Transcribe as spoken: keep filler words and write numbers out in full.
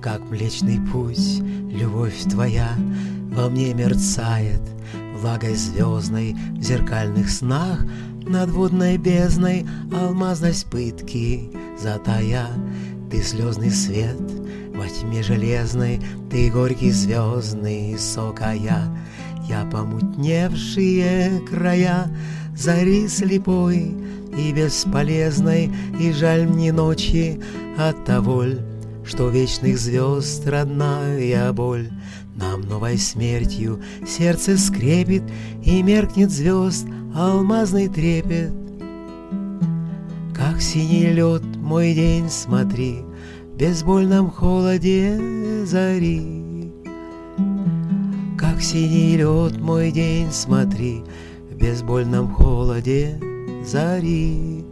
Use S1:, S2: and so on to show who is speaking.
S1: Как Млечный Путь, любовь твоя во мне мерцает влагой звездной в зеркальных снах, над водной бездной алмазность пытки затая. Ты слезный свет во тьме железной, ты горький звездный сок, а я Я помутневшие края зари слепой и бесполезной, и жаль мне ночи от того, что вечных звезд родная боль. Нам новой смертью сердце скрепит, и меркнет звезд алмазный трепет. Как синий лед мой день смотри, в безбольном холоде зари. Как синий лед мой день смотри, в безбольном холоде зари.